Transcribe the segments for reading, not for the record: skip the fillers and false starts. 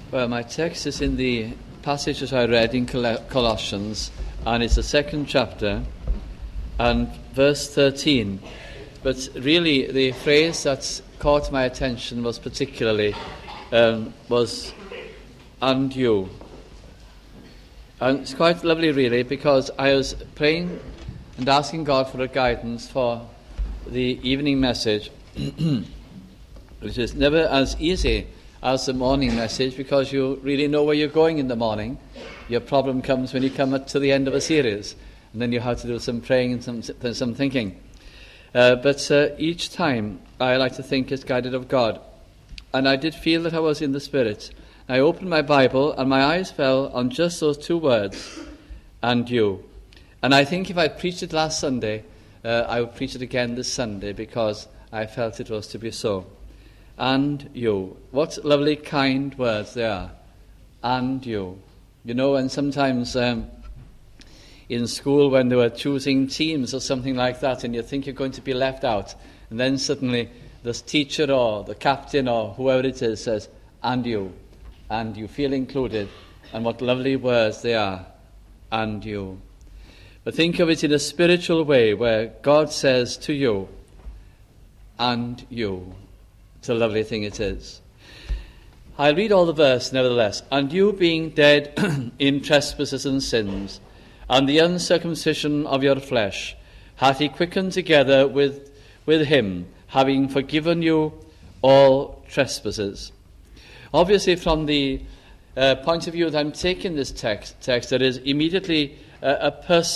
Well, my text is in the passage that I read in Colossians, and it's the second chapter and verse 13. But really, the phrase that caught my attention was particularly was "and you." And it's quite lovely, really, because I was praying and asking God for a guidance for the evening message, which is never as easy as the morning message, because you really know where you're going in the morning. Your problem comes when you come to the end of a series, and then you have to do some praying and some thinking. But each time I like to think it's guided of God. And I did feel that I was in the Spirit. I opened my Bible, and my eyes fell on just those two words, "and you." And I think if I preached it last Sunday, I would preach it again this Sunday, because I felt it was to be so. And you. What lovely, kind words they are. And you. You know, and sometimes in school when they were choosing teams or something like that, and you think you're going to be left out, and then suddenly this teacher or the captain or whoever it is says, "and you." And you feel included. And what lovely words they are. And you. But think of it in a spiritual way, where God says to you, "and you." It's a lovely thing it is. I'll read all the verse nevertheless. "And you being dead in trespasses and sins, and the uncircumcision of your flesh, hath he quickened together with him, having forgiven you all trespasses." Obviously, from the point of view that I'm taking this text, there is immediately a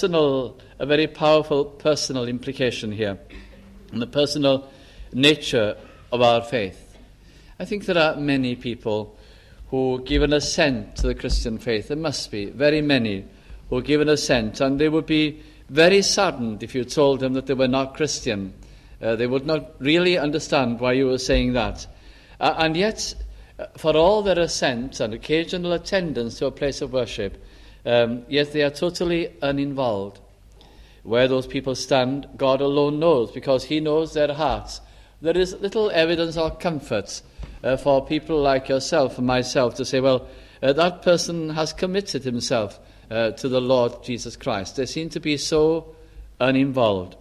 very powerful personal implication here, and the personal nature of our faith. I think there are many people who give an assent to the Christian faith. There must be very many who give an assent, and they would be very saddened if you told them that they were not Christian. They would not really understand why you were saying that. And yet, for all their assent and occasional attendance to a place of worship, yet they are totally uninvolved. Where those people stand, God alone knows, because he knows their hearts. There is little evidence or comfort for people like yourself and myself to say, well, that person has committed himself to the Lord Jesus Christ. They seem to be so uninvolved.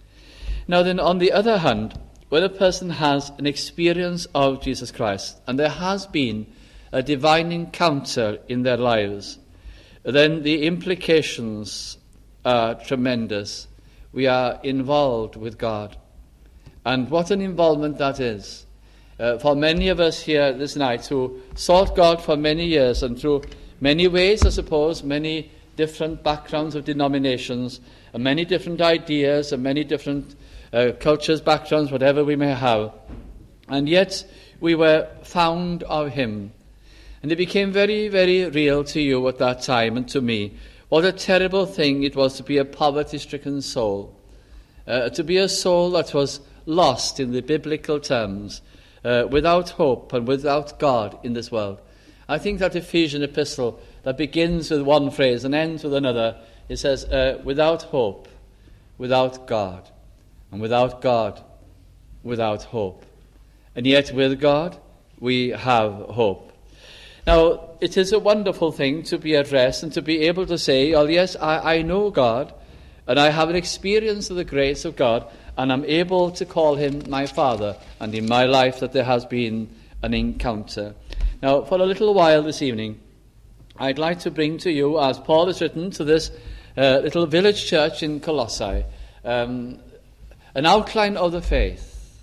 Now then, on the other hand, when a person has an experience of Jesus Christ, and there has been a divine encounter in their lives, then the implications are tremendous. We are involved with God. And what an involvement that is. For many of us here this night who sought God for many years, and through many ways, I suppose, many different backgrounds of denominations, and many different ideas, and many different cultures, backgrounds, whatever we may have. And yet we were found of him. And it became very, very real to you at that time, and to me. What a terrible thing it was to be a poverty-stricken soul. To be a soul that was lost in the biblical terms, without hope and without God in this world. I think that Ephesian epistle that begins with one phrase and ends with another, it says, without hope, without God, and without God, without hope. And yet with God, we have hope. Now, it is a wonderful thing to be at rest and to be able to say, oh yes, I know God, and I have an experience of the grace of God, and I'm able to call him my Father, and in my life that there has been an encounter. Now, for a little while this evening, I'd like to bring to you, as Paul has written to this little village church in Colossae, an outline of the faith.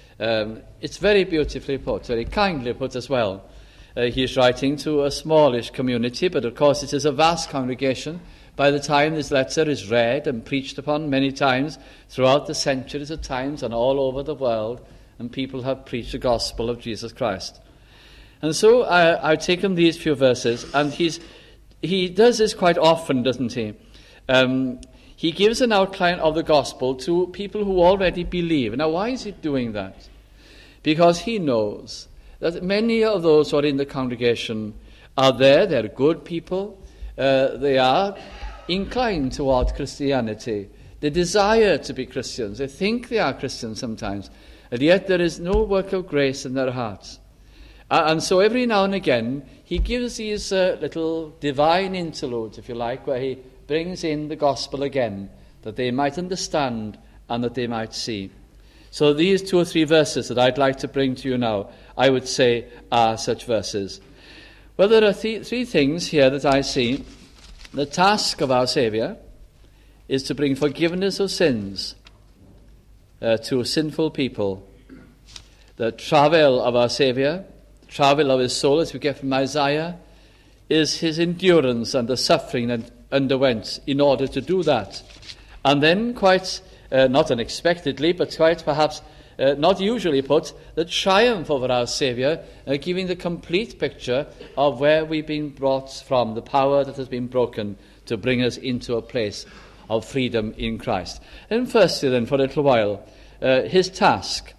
It's very beautifully put, very kindly put as well. He's writing to a smallish community, but of course it is a vast congregation. By the time this letter is read and preached upon many times throughout the centuries of times and all over the world, and people have preached the gospel of Jesus Christ. And so I've taken these few verses, and he does this quite often, doesn't he? He gives an outline of the gospel to people who already believe. Now, why is he doing that? Because he knows that many of those who are in the congregation are there, they're good people, they are inclined toward Christianity. They desire to be Christians. They think they are Christians sometimes. And yet there is no work of grace in their hearts. And so every now and again, he gives these little divine interludes, if you like, where he brings in the gospel again, that they might understand and that they might see. So these 2 or 3 verses that I'd like to bring to you now, I would say, are such verses. Well, there are three things here that I see. The task of our Saviour is to bring forgiveness of sins to sinful people. The travel of our Saviour, the travel of his soul, as we get from Isaiah, is his endurance and the suffering that underwent in order to do that. And then quite not unexpectedly, but quite perhaps not usually put, the triumph over our Saviour, giving the complete picture of where we've been brought from, the power that has been broken to bring us into a place of freedom in Christ. And firstly then, for a little while, his task.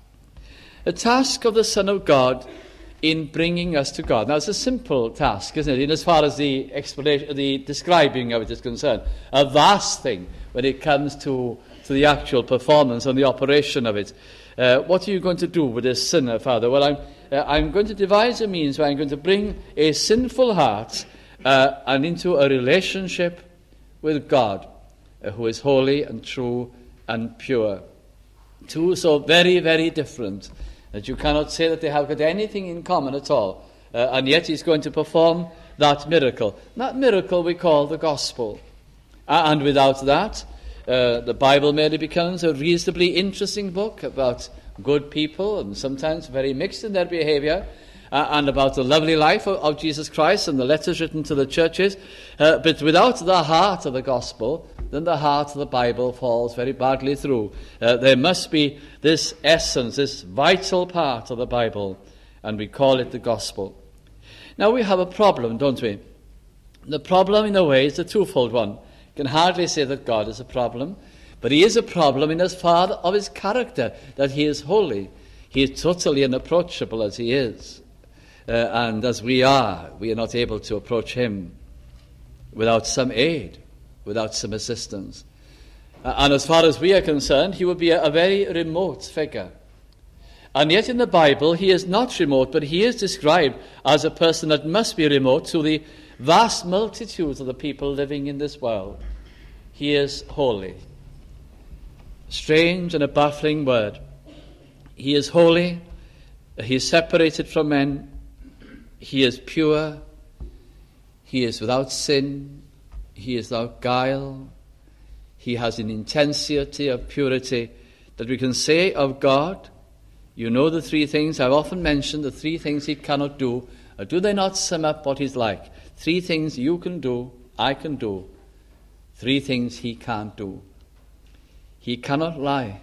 A task of the Son of God in bringing us to God. Now, it's a simple task, isn't it, in as far as the explanation, the describing of it is concerned. A vast thing when it comes to the actual performance and the operation of it. What are you going to do with this sinner, Father? Well, I'm going to devise a means where I'm going to bring a sinful heart and into a relationship with God, who is holy and true and pure. Two so very, very different that you cannot say that they have got anything in common at all. And yet he's going to perform that miracle. That miracle we call the gospel. And without that, the Bible merely becomes a reasonably interesting book about good people and sometimes very mixed in their behavior, and about the lovely life of Jesus Christ and the letters written to the churches. But without the heart of the gospel, then the heart of the Bible falls very badly through. There must be this essence, this vital part of the Bible, and we call it the gospel. Now we have a problem, don't we? The problem, in a way, is a twofold one. You can hardly say that God is a problem, but he is a problem in as far of his character, that he is holy. He is totally unapproachable as he is. And as we are not able to approach him without some aid, without some assistance. And as far as we are concerned, he would be a very remote figure. And yet in the Bible, he is not remote, but he is described as a person that must be remote to the vast multitudes of the people living in this world. He is holy. Strange and a baffling word. He is holy. He is separated from men. He is pure. He is without sin. He is without guile. He has an intensity of purity that we can say of God. You know the 3 things I've often mentioned, the 3 things he cannot do. Or do they not sum up what he's like? 3 things you can do, I can do. 3 things he can't do. He cannot lie.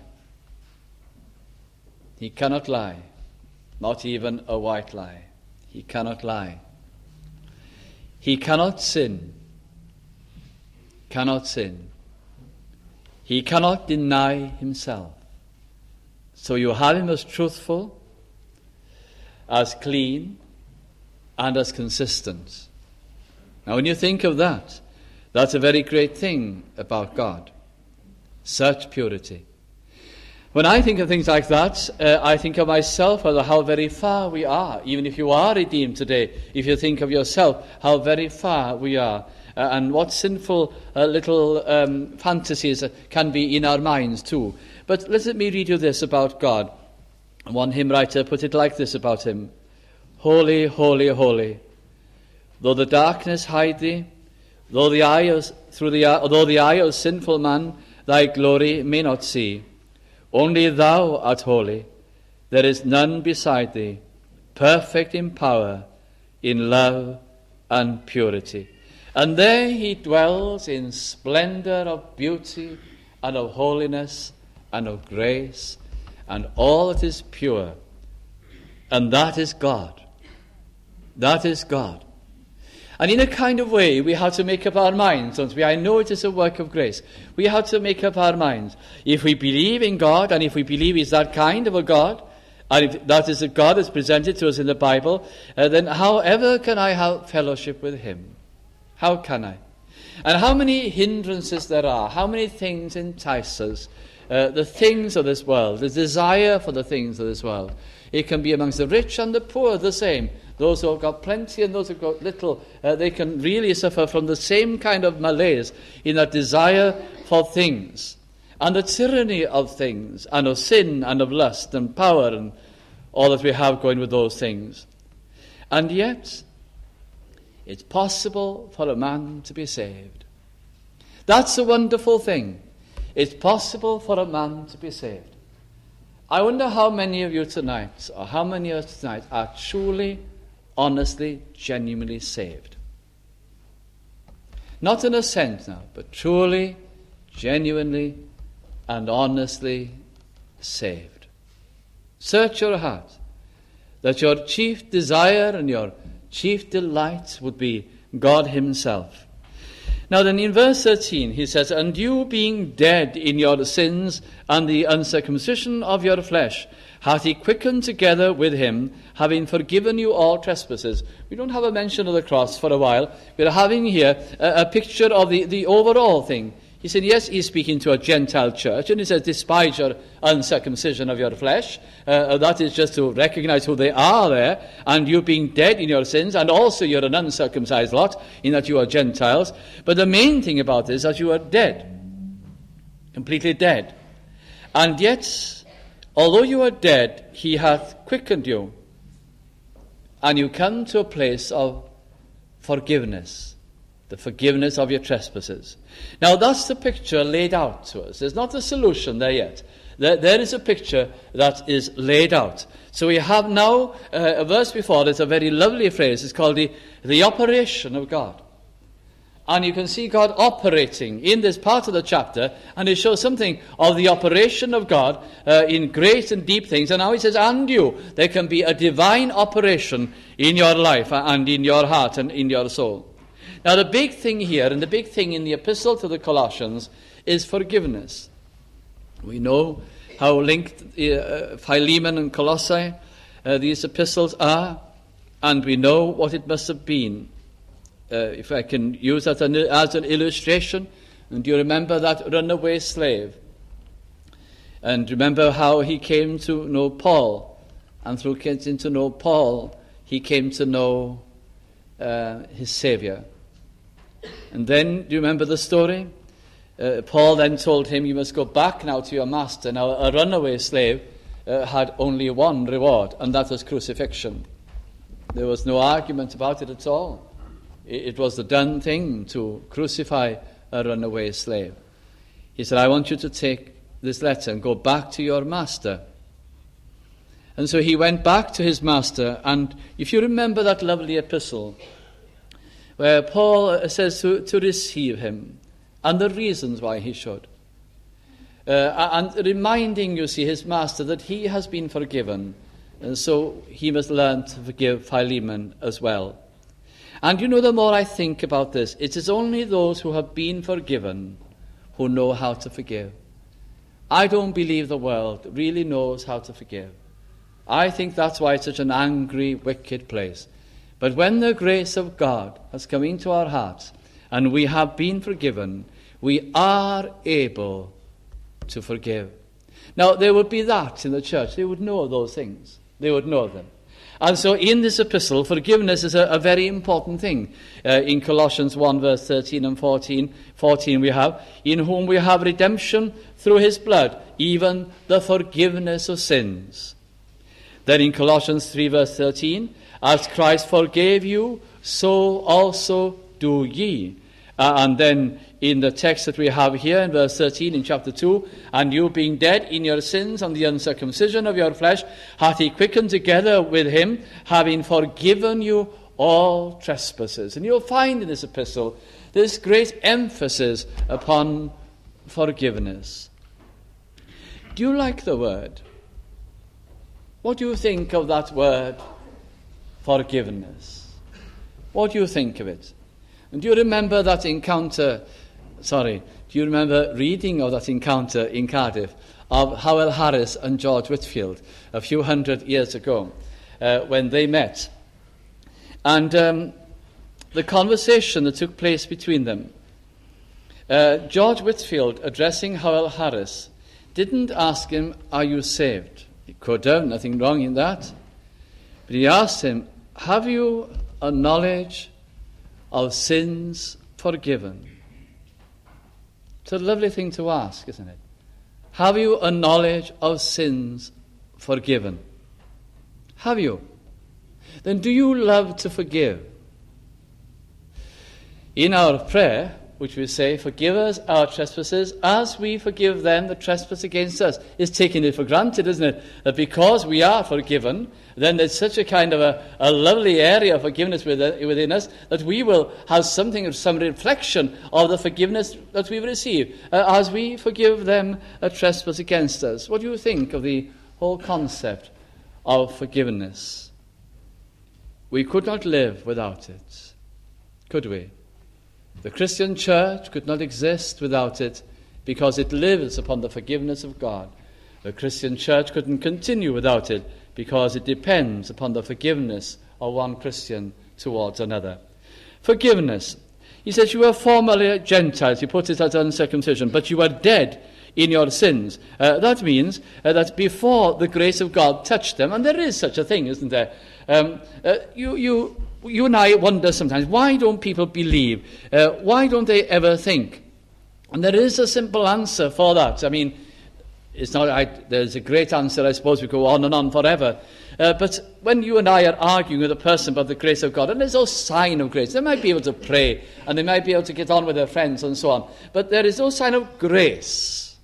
He cannot lie. Not even a white lie. He cannot lie. He cannot sin. Cannot sin. He cannot deny himself. So you have him as truthful, as clean, and as consistent. Now when you think of that, that's a very great thing about God. Such purity. When I think of things like that, I think of myself as how very far we are. Even if you are redeemed today, if you think of yourself, how very far we are. And what sinful little fantasies can be in our minds too. But let me read you this about God. One hymn writer put it like this about him. Holy, holy, holy. Though the darkness hide thee, though the eye of sinful man thy glory may not see, only thou art holy. There is none beside thee, perfect in power, in love and purity. And there he dwells in splendor of beauty and of holiness and of grace and all that is pure. And that is God. That is God. And in a kind of way, we have to make up our minds, don't we? I know it is a work of grace. We have to make up our minds. If we believe in God, and if we believe he's that kind of a God, and if that is a God that's presented to us in the Bible, then however can I have fellowship with him? How can I? And how many hindrances there are, how many things entice us, the things of this world, the desire for the things of this world. It can be amongst the rich and the poor the same. those who have got plenty and those who have got little, they can really suffer from the same kind of malaise in that desire for things and the tyranny of things and of sin and of lust and power and all that we have going with those things. And yet, it's possible for a man to be saved. That's a wonderful thing. It's possible for a man to be saved. I wonder how many of you tonight, or how many of us tonight, are truly, honestly, genuinely saved. Not in a sense now, but truly, genuinely, and honestly saved. Search your heart, that your chief desire and your chief delight would be God himself. Now then in verse 13 he says, "And you being dead in your sins and the uncircumcision of your flesh, hath he quickened together with him, having forgiven you all trespasses." We don't have a mention of the cross for a while. We're having here a picture of the overall thing. He said, yes, he's speaking to a Gentile church, and he says, despise your uncircumcision of your flesh. That is just to recognize who they are there, and you being dead in your sins, and also you're an uncircumcised lot, in that you are Gentiles. But the main thing about this is that you are dead, completely dead. And yet, although you are dead, he hath quickened you, and you come to a place of forgiveness. The forgiveness of your trespasses. Now that's the picture laid out to us. There's not a solution there yet. There is a picture that is laid out. So we have now a verse before. There's a very lovely phrase. It's called the operation of God. And you can see God operating in this part of the chapter, and it shows something of the operation of God in great and deep things. And now he says, and you, there can be a divine operation in your life and in your heart and in your soul. Now the big thing here, and the big thing in the epistle to the Colossians, is forgiveness. We know how linked Philemon and Colossae, these epistles are, and we know what it must have been. If I can use that as an illustration, and do you remember that runaway slave? And remember how he came to know Paul, and through getting to know Paul, he came to know his Saviour. And then, do you remember the story? Paul then told him, you must go back now to your master. Now, a runaway slave had only one reward, and that was crucifixion. There was no argument about it at all. It was the done thing to crucify a runaway slave. He said, I want you to take this letter and go back to your master. And so he went back to his master, and if you remember that lovely epistle, where Paul says to receive him, and the reasons why he should. And reminding, you see, his master that he has been forgiven, and so he must learn to forgive Philemon as well. And you know, the more I think about this, it is only those who have been forgiven who know how to forgive. I don't believe the world really knows how to forgive. I think that's why it's such an angry, wicked place. But when the grace of God has come into our hearts and we have been forgiven, we are able to forgive. Now, there would be that in the church. They would know those things. They would know them. And so in this epistle, forgiveness is a very important thing. In Colossians 1, verse 13 and 14 we have, in whom we have redemption through his blood, even the forgiveness of sins. Then in Colossians 3, verse 13, as Christ forgave you, so also do ye. And then in the text that we have here in verse 13 in chapter 2, and you being dead in your sins and the uncircumcision of your flesh, hath he quickened together with him, having forgiven you all trespasses. And you'll find in this epistle this great emphasis upon forgiveness. Do you like the word? What do you think of that word, forgiveness? What do you think of it? And do you remember that encounter, do you remember reading of that encounter in Cardiff of Howell Harris and George Whitfield a few hundred years ago when they met? And the conversation that took place between them, George Whitfield, addressing Howell Harris, didn't ask him, are you saved? He could have, nothing wrong in that. But he asked him, have you a knowledge of sins forgiven? It's a lovely thing to ask, isn't it? Have you a knowledge of sins forgiven? Have you? Then do you love to forgive? In our prayer, which we say, forgive us our trespasses as we forgive them that trespass against us, is taking it for granted, isn't it? That because we are forgiven, then there's such a kind of a lovely area of forgiveness within us that we will have some reflection of the forgiveness that we've received as we forgive them that trespass against us. What do you think of the whole concept of forgiveness? We could not live without it, could we? The Christian church could not exist without it because it lives upon the forgiveness of God. The Christian church couldn't continue without it because it depends upon the forgiveness of one Christian towards another. Forgiveness. He says, you were formerly Gentiles. He puts it as uncircumcision, but you are dead in your sins. That means that before the grace of God touched them, and there is such a thing, isn't there? You and I wonder sometimes, why don't people believe? Why don't they ever think? And there is a simple answer for that. I mean, it's not. There's a great answer, I suppose. We go on and on forever. But when you and I are arguing with a person about the grace of God, and there's no sign of grace, they might be able to pray, and they might be able to get on with their friends and so on. But there is no sign of grace.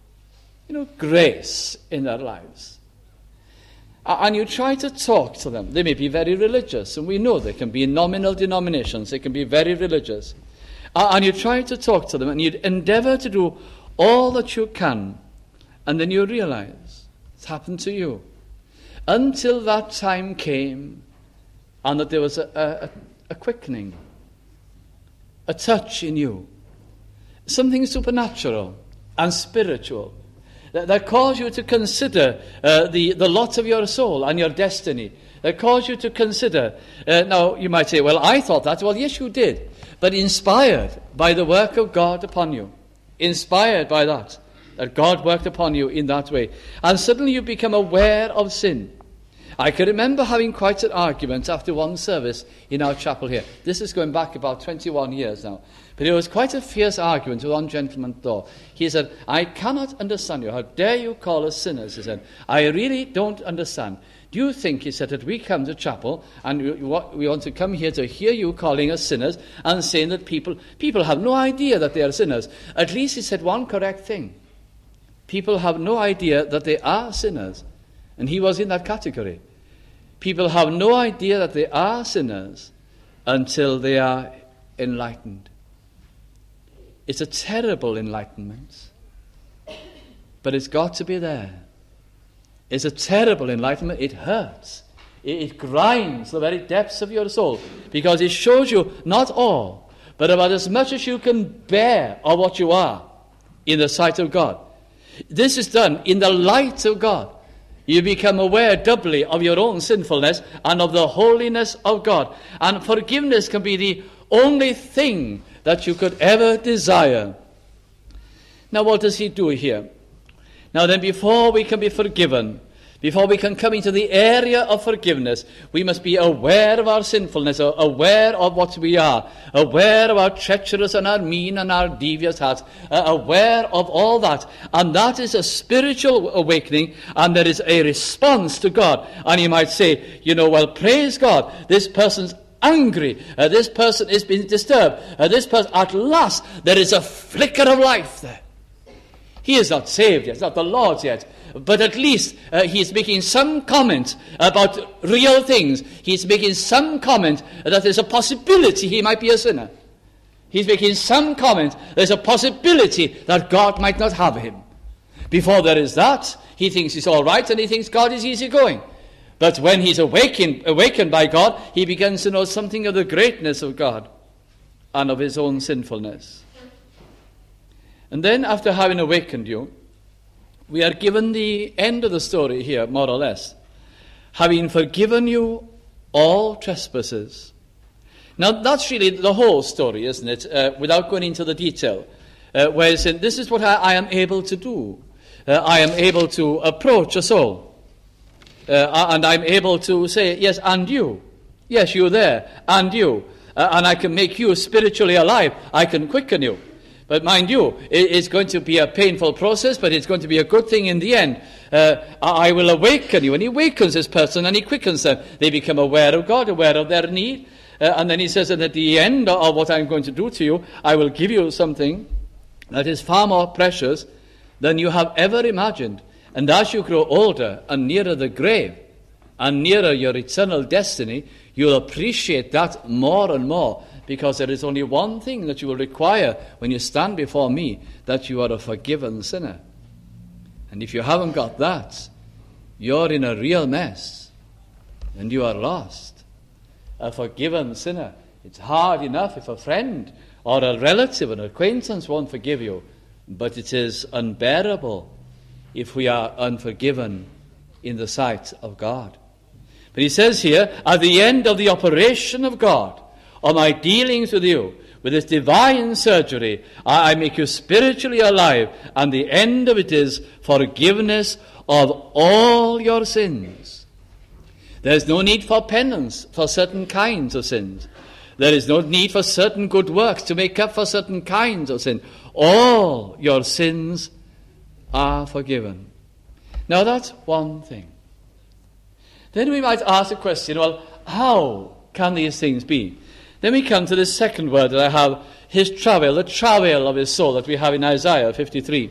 Grace in their lives. And you try to talk to them. They may be very religious, and we know they can be in nominal denominations. They can be very religious. And you try to talk to them, and you endeavor to do all that you can, and then you realize it's happened to you. Until that time came, and that there was a quickening, a touch in you, something supernatural and spiritual, that cause you to consider the lot of your soul and your destiny. That cause you to consider. Now, you might say, well, I thought that. Well, yes, you did. But inspired by the work of God upon you. Inspired by that God worked upon you in that way. And suddenly you become aware of sin. I can remember having quite an argument after one service in our chapel here. This is going back about 21 years now. But it was quite a fierce argument with one gentleman though. He said, I cannot understand you. How dare you call us sinners? He said, I really don't understand. Do you think, he said, that we come to chapel and we want to come here to hear you calling us sinners and saying that people have no idea that they are sinners? At least he said one correct thing. People have no idea that they are sinners. And he was in that category. People have no idea that they are sinners until they are enlightened. It's a terrible enlightenment, but it's got to be there. It's a terrible enlightenment. It hurts. It grinds the very depths of your soul because it shows you not all, but about as much as you can bear of what you are in the sight of God. This is done in the light of God. You become aware doubly of your own sinfulness and of the holiness of God. And forgiveness can be the only thing that you could ever desire. Now, what does he do here? Now then, before we can be forgiven, before we can come into the area of forgiveness, we must be aware of our sinfulness, aware of what we are, aware of our treacherous and our mean and our devious hearts, aware of all that. And that is a spiritual awakening, and there is a response to God. And you might say, well, praise God, this person's angry, this person is being disturbed, this person, at last, there is a flicker of life there. He is not saved yet, it's not the Lord's yet. But at least he is making some comment about real things. He's making some comment that there's a possibility he might be a sinner. He's making some comment there's a possibility that God might not have him. Before there is that, he thinks he's all right and he thinks God is easygoing. But when he's awakened by God, he begins to know something of the greatness of God and of his own sinfulness. And then after having awakened you, we are given the end of the story here, more or less. Having forgiven you all trespasses. Now, that's really the whole story, isn't it? Without going into the detail. Where it's saying, this is what I am able to do. I am able to approach a soul. And I'm able to say, yes, and you. Yes, you there, and you. And I can make you spiritually alive. I can quicken you. But mind you, it's going to be a painful process, but it's going to be a good thing in the end. I will awaken you. And he awakens this person and he quickens them. They become aware of God, aware of their need. And then he says that at the end of what I'm going to do to you, I will give you something that is far more precious than you have ever imagined. And as you grow older and nearer the grave and nearer your eternal destiny, you'll appreciate that more and more, because there is only one thing that you will require when you stand before me, that you are a forgiven sinner. And if you haven't got that, you're in a real mess, and you are lost. A forgiven sinner. It's hard enough if a friend or a relative, an acquaintance won't forgive you, but it is unbearable if we are unforgiven in the sight of God. But he says here, at the end of the operation of God, of my dealings with you, with this divine surgery, I make you spiritually alive, and the end of it is forgiveness of all your sins. There's no need for penance for certain kinds of sins. There is no need for certain good works to make up for certain kinds of sin. All your sins are forgiven. Now that's one thing. Then we might ask the question, well, how can these things be? Then we come to the second word that I have, his travail, the travail of his soul that we have in Isaiah 53.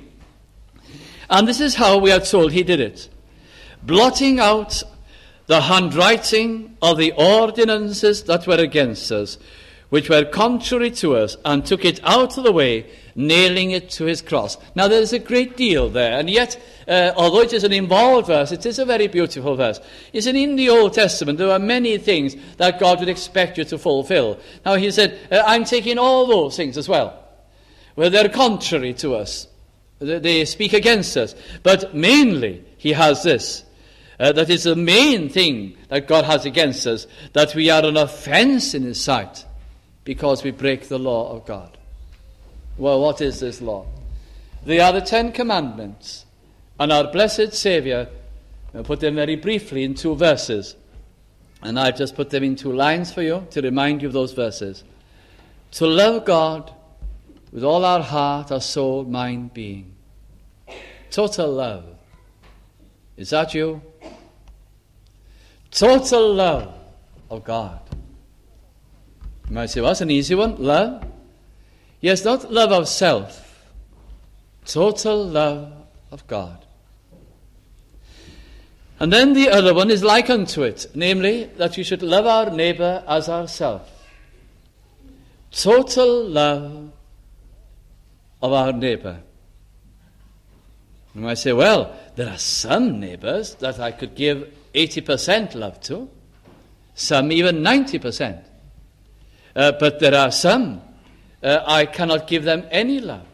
And this is how we are told he did it. Blotting out the handwriting of the ordinances that were against us, which were contrary to us, and took it out of the way, nailing it to his cross. Now there's a great deal there, and yet, although it is an involved verse, it is a very beautiful verse. You see, in the Old Testament, there are many things that God would expect you to fulfill. Now he said, I'm taking all those things as well, where they're contrary to us. They speak against us. But mainly, he has this. That is the main thing that God has against us, that we are an offense in his sight because we break the law of God. Well, what is this law? They are the 10 Commandments, and our blessed Saviour put them very briefly in 2 verses. And I've just put them in 2 lines for you to remind you of those verses. To love God with all our heart, our soul, mind, being. Total love. Is that you? Total love of God. You might say, well, that's an easy one. Love? Yes, not love of self. Total love of God. And then the other one is like unto it, namely, that we should love our neighbour as ourselves. Total love of our neighbour. You might say, well, there are some neighbours that I could give 80% love to, some even 90%. But there are some I cannot give them any love.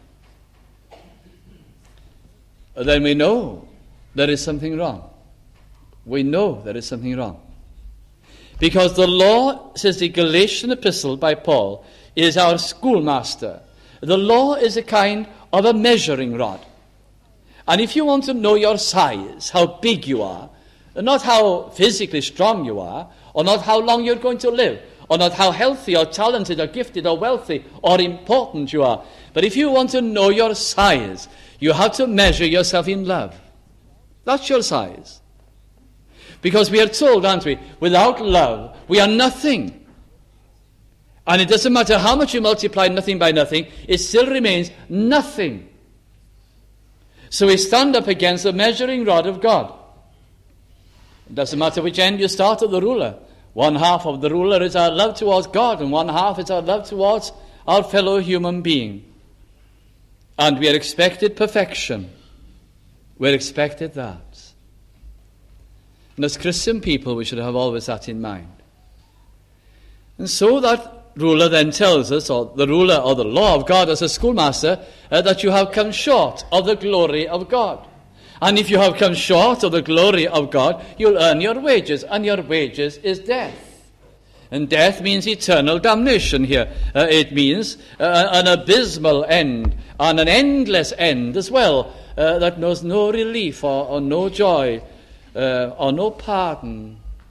Then we know there is something wrong. We know there is something wrong. Because the law, says the Galatian epistle by Paul, is our schoolmaster. The law is a kind of a measuring rod. And if you want to know your size, how big you are, not how physically strong you are, or not how long you're going to live, or not how healthy or talented or gifted or wealthy or important you are, but if you want to know your size, you have to measure yourself in love. That's your size. Because we are told, aren't we, without love, we are nothing. And it doesn't matter how much you multiply nothing by nothing, it still remains nothing. So we stand up against the measuring rod of God. It doesn't matter which end you start of the ruler. One half of the ruler is our love towards God, and one half is our love towards our fellow human being. And we are expected perfection. We're expected that. And as Christian people, we should have always that in mind. And so that ruler then tells us, or the ruler or the law of God as a schoolmaster, that you have come short of the glory of God. And if you have come short of the glory of God, you'll earn your wages, and your wages is death. And death means eternal damnation here. It means an abysmal end, and an endless end as well, that knows no relief or no joy or no pardon.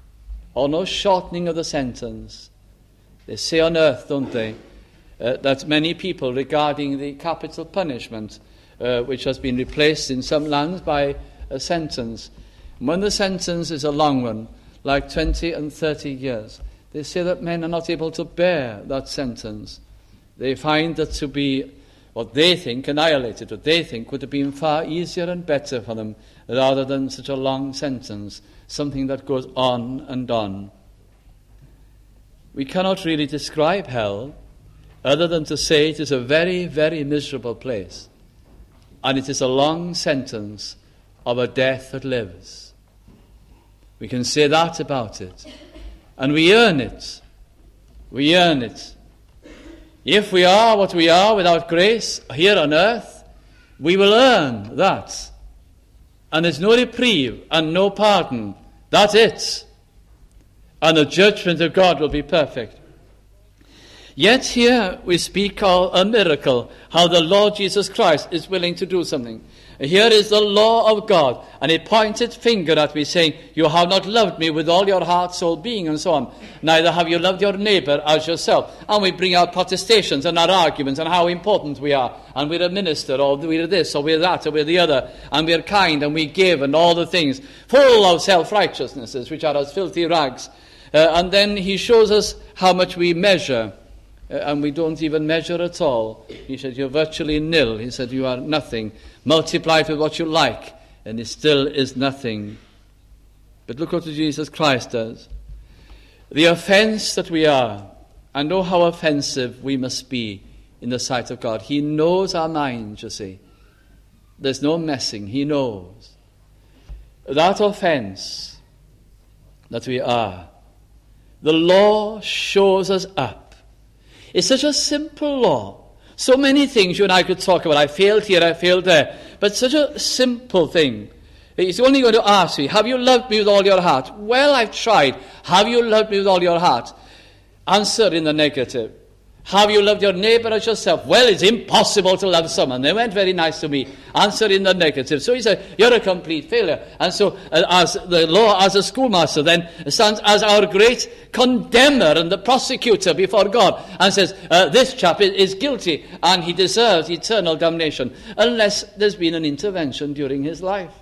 or no shortening of the sentence. They say on earth, don't they, that many people regarding the capital punishment, which has been replaced in some lands by a sentence. And when the sentence is a long one, like 20 and 30 years, they say that men are not able to bear that sentence. They find that to be what they think, annihilated, what they think would have been far easier and better for them rather than such a long sentence, something that goes on and on. We cannot really describe hell other than to say it is a very, very miserable place, and it is a long sentence of a death that lives. We can say that about it. And we earn it. We earn it. If we are what we are without grace here on earth, we will earn that. And there's no reprieve and no pardon. That's it. And the judgment of God will be perfect. Yet here we speak of a miracle, how the Lord Jesus Christ is willing to do something. Here is the law of God, and a pointed finger at me saying, you have not loved me with all your heart, soul, being, and so on. Neither have you loved your neighbour as yourself. And we bring out protestations and our arguments and how important we are. And we're a minister, or we're this, or we're that, or we're the other. And we're kind, and we give, and all the things. Full of self-righteousnesses, which are as filthy rags. And then he shows us how much we measure. And we don't even measure at all. He said, you're virtually nil. He said, you are nothing. Multiply it with what you like, and it still is nothing. But look what Jesus Christ does. The offense that we are, and know how offensive we must be in the sight of God. He knows our minds, you see. There's no messing. He knows. That offense that we are, the law shows us up. It's such a simple law. So many things you and I could talk about. I failed here, I failed there. But such a simple thing. He's only going to ask me, have you loved me with all your heart? Well, I've tried. Have you loved me with all your heart? Answer in the negative. Have you loved your neighbour as yourself? Well, it's impossible to love someone. They weren't very nice to me. Answer in the negative. So he said, you're a complete failure. And so as the law, as a schoolmaster, then stands as our great condemner and the prosecutor before God and says, this chap is guilty and he deserves eternal damnation unless there's been an intervention during his life.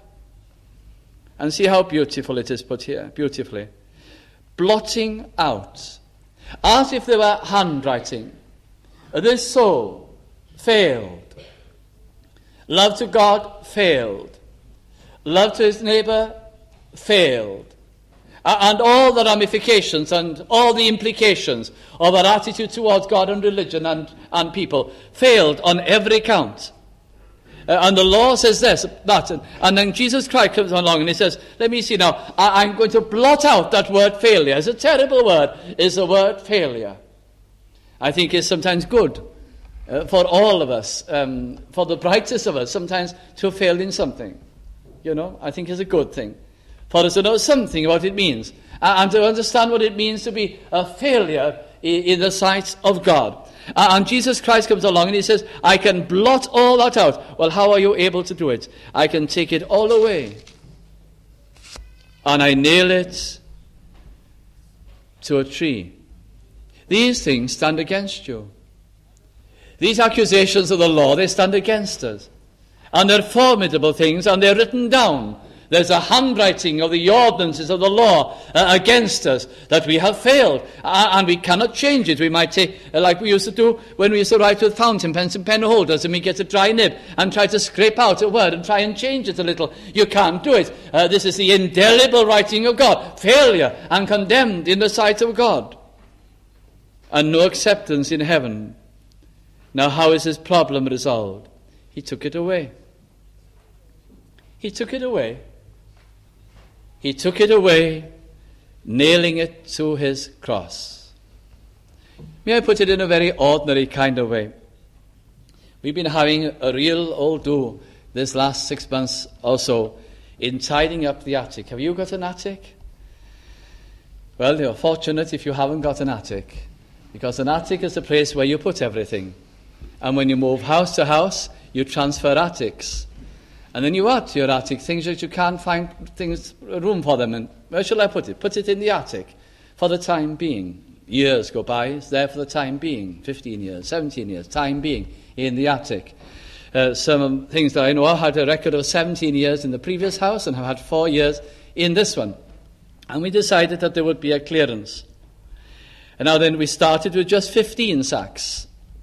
And see how beautiful it is put here, beautifully. Blotting out, as if there were handwriting. This soul failed. Love to God failed. Love to his neighbour failed. And all the ramifications and all the implications of our attitude towards God and religion and people failed on every count. And the law says this, that, and then Jesus Christ comes along and he says, let me see now, I'm going to blot out that word failure. It's a terrible word, is the word failure. I think it's sometimes good for all of us, for the brightest of us, sometimes to fail in something. You know, I think it's a good thing. For us to know something about what it means, and to understand what it means to be a failure in the sight of God. And Jesus Christ comes along and he says, I can blot all that out. Well, how are you able to do it? I can take it all away. And I nail it to a tree. These things stand against you. These accusations of the law, they stand against us. And they're formidable things, and they're written down. There's a handwriting of the ordinances of the law against us, that we have failed, and we cannot change it. We might take, like we used to do when we used to write with fountain pens and pen holders, and we get a dry nib and try to scrape out a word and try and change it a little. You can't do it. This is the indelible writing of God. Failure and condemned in the sight of God. And no acceptance in heaven. Now, how is this problem resolved? He took it away. He took it away. He took it away, nailing it to his cross. May I put it in a very ordinary kind of way? We've been having a real old do this last 6 months or so in tidying up the attic. Have you got an attic? Well, you're fortunate if you haven't got an attic, because an attic is a place where you put everything. And when you move house to house, you transfer attics. And then you add to your attic things that you can't find room for them. And where shall I put it? Put it in the attic. for the time being. Years go by, it's there for the time being. 15 years, 17 years, time being in the attic. Some things that I know, I had a record of 17 years in the previous house and have had 4 years in this one. And we decided that there would be a clearance. And now then we started with just 15 sacks,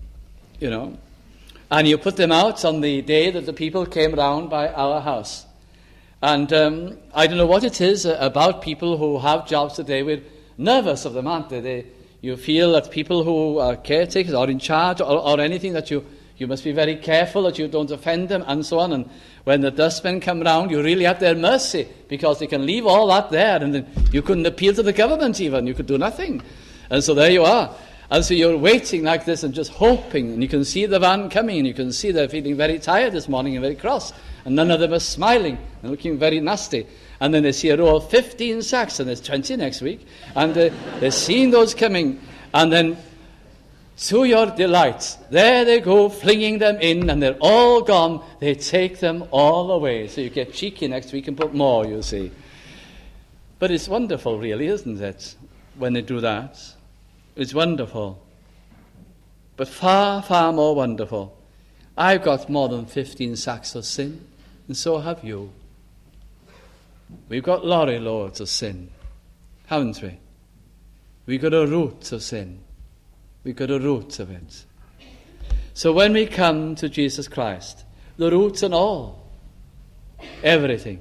And you put them out on the day that the people came round by our house. And I don't know what it is about people who have jobs today. We're nervous of them, aren't they? You feel that people who are caretakers or in charge or anything, that you must be very careful that you don't offend them and so on. And when the dustmen come round, you really at their mercy, because they can leave all that there, and then you couldn't appeal to the government even. You could do nothing. And so there you are. And so you're waiting like this and just hoping, and you can see the van coming, and you can see they're feeling very tired this morning and very cross, and none of them are smiling and looking very nasty. And then they see a row of 15 sacks, and there's 20 next week, and they're seeing those coming, and then to your delight, there they go, flinging them in, and they're all gone. They take them all away. So you get cheeky next week and put more, you see. But it's wonderful, really, isn't it, when they do that? It's wonderful. But far, far more wonderful. I've got more than 15 sacks of sin, and so have you. We've got lorry loads of sin, haven't we? We've got a root of sin. We've got a root of it. So when we come to Jesus Christ, the roots and all, everything,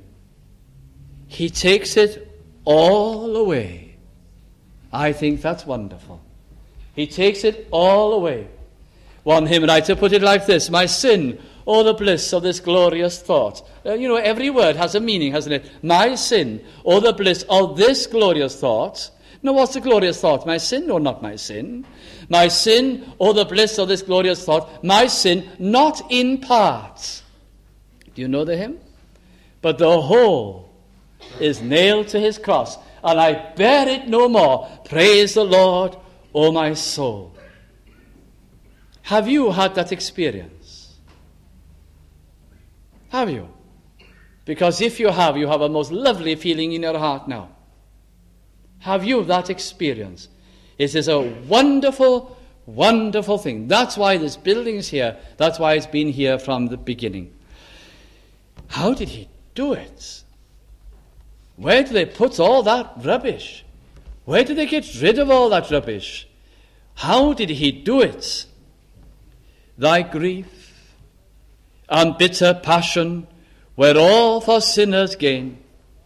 He takes it all away. I think that's wonderful. He takes it all away. One hymn writer put it like this: my sin, oh the bliss of this glorious thought. Every word has a meaning, hasn't it? My sin, oh the bliss of this glorious thought. Now, what's the glorious thought? My sin or not my sin? My sin, oh the bliss of this glorious thought. My sin, not in part. Do you know the hymn? But the whole is nailed to His cross, and I bear it no more. Praise the Lord, O my soul. Have you had that experience? Have you? Because if you have a most lovely feeling in your heart now. Have you that experience? It is a wonderful, wonderful thing. That's why this building is here. That's why it's been here from the beginning. How did He do it? Where do they put all that rubbish? Where do they get rid of all that rubbish? How did He do it? Thy grief and bitter passion were all for sinners' gain.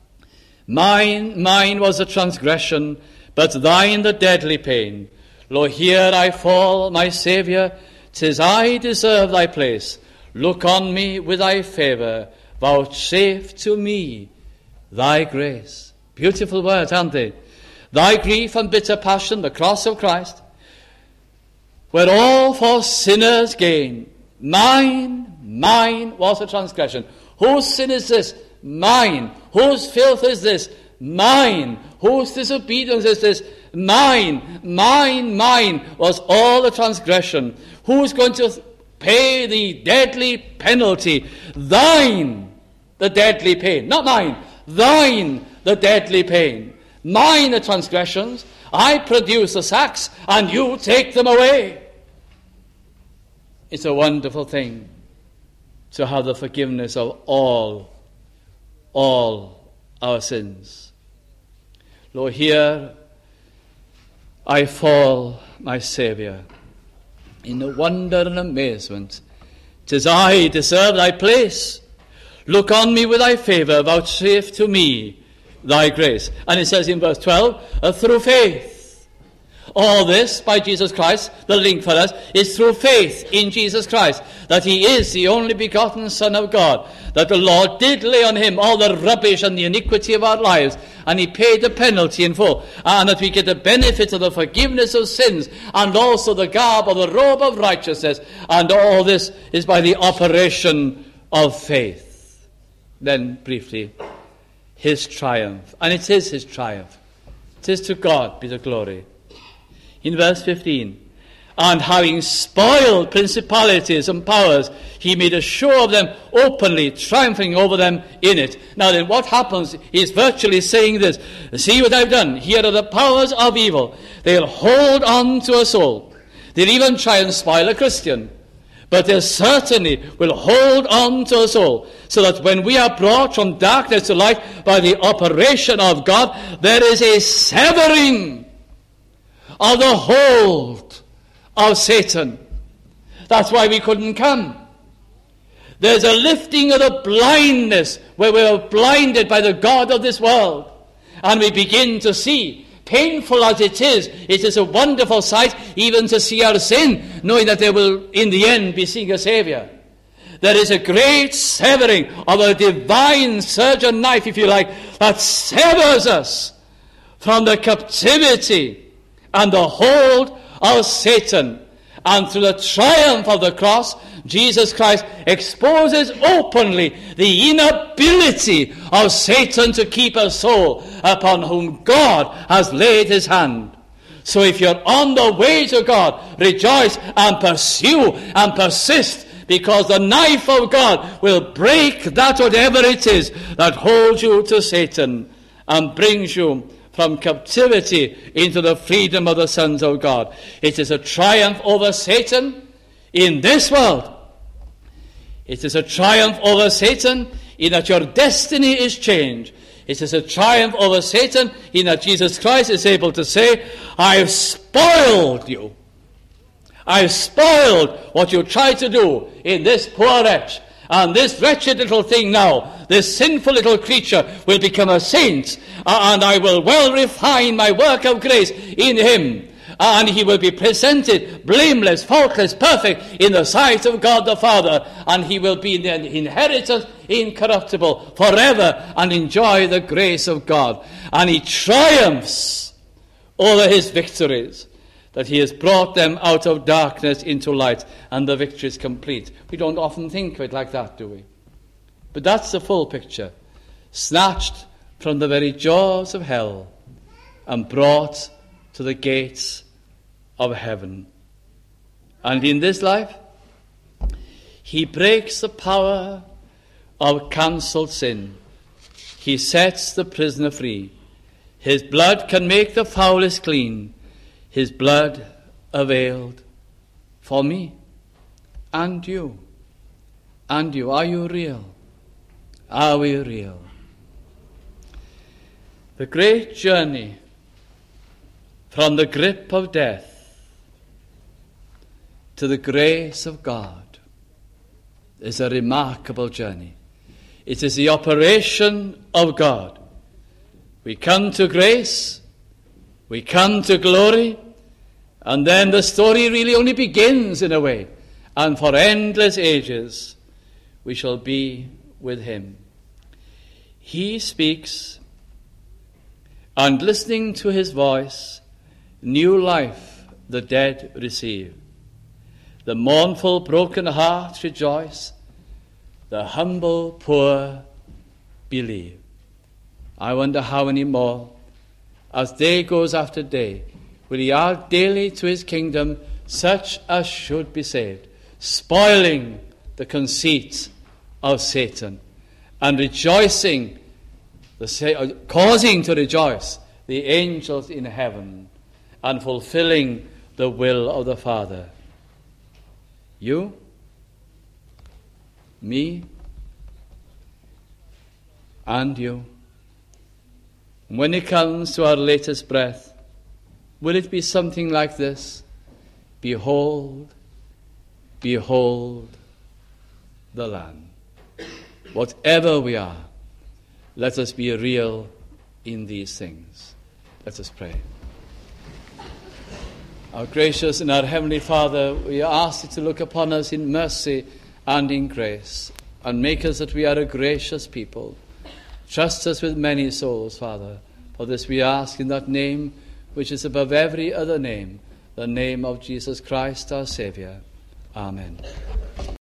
Mine was a transgression, but thine the deadly pain. Lo, here I fall, my Saviour, 'tis I deserve thy place. Look on me with thy favour, vouchsafe to me thy grace. Beautiful words, aren't they? Thy grief and bitter passion, the cross of Christ, were all for sinners' gain. Mine was a transgression. Whose sin is this? Mine. Whose filth is this? Mine. Whose disobedience is this? Mine was all the transgression. Who's going to pay the deadly penalty? Thine, the deadly pain. Not mine. Thine, the deadly pain. Mine the transgressions. I produce the sacks, and you take them away. It's a wonderful thing to have the forgiveness of all our sins. Lo, here I fall, my Saviour, in wonder and amazement. 'Tis I deserve thy place. Look on me with thy favour, vouchsafe to me thy grace. And it says in verse 12, through faith. All this by Jesus Christ, the link for us, is through faith in Jesus Christ, that He is the only begotten Son of God, that the Lord did lay on Him all the rubbish and the iniquity of our lives, and He paid the penalty in full, and that we get the benefit of the forgiveness of sins, and also the garb of the robe of righteousness, and all this is by the operation of faith. Then, briefly, His triumph, and it is His triumph. It is to God be the glory. In verse 15, And having spoiled principalities and powers, he made a show of them openly, triumphing over them in it. Now then, what happens? He's virtually saying this. See what I've done. Here are the powers of evil. They'll hold on to a soul. They'll even try and spoil a Christian. But they certainly will hold on to a soul. So that when we are brought from darkness to light by the operation of God, there is a severing of the hold of Satan. That's why we couldn't come. There's a lifting of the blindness where we are blinded by the God of this world. And we begin to see, painful as it is a wonderful sight even to see our sin, knowing that there will in the end be seeing a Saviour. There is a great severing of a divine surgeon knife, if you like, that severs us from the captivity and the hold of Satan. And through the triumph of the cross, Jesus Christ exposes openly the inability of Satan to keep a soul upon whom God has laid his hand. So if you're on the way to God, rejoice and pursue and persist, because the knife of God will break that whatever it is that holds you to Satan and brings you from captivity into the freedom of the sons of God. It is a triumph over Satan in this world. It is a triumph over Satan in that your destiny is changed. It is a triumph over Satan in that Jesus Christ is able to say, I've spoiled you. I've spoiled what you tried to do in this poor wretch. And this wretched little thing now, this sinful little creature, will become a saint, and I will well refine my work of grace in him, and he will be presented blameless, faultless, perfect in the sight of God the Father, and he will be in the inheritance incorruptible forever and enjoy the grace of God. And he triumphs over his victories, that he has brought them out of darkness into light, and the victory is complete. We don't often think of it like that, do we? But that's the full picture. Snatched from the very jaws of hell and brought to the gates of heaven. And in this life, he breaks the power of cancelled sin. He sets the prisoner free. His blood can make the foulest clean. His blood availed for me and you. And you. Are you real? Are we real? The great journey from the grip of death to the grace of God is a remarkable journey. It is the operation of God. We come to grace, we come to glory, and then the story really only begins in a way. And for endless ages we shall be with him. He speaks, and listening to his voice, new life the dead receive. The mournful broken hearts rejoice, the humble poor believe. I wonder how many more, as day goes after day, will he add daily to his kingdom such as should be saved, spoiling the conceit of Satan, and rejoicing, causing to rejoice the angels in heaven, and fulfilling the will of the Father. You, me, and you. When it comes to our latest breath, will it be something like this? Behold, behold the Lamb. Whatever we are, let us be real in these things. Let us pray. Our gracious and our heavenly Father, we ask you to look upon us in mercy and in grace, and make us that we are a gracious people. Trust us with many souls, Father. For this we ask in that name which is above every other name, the name of Jesus Christ our Saviour. Amen.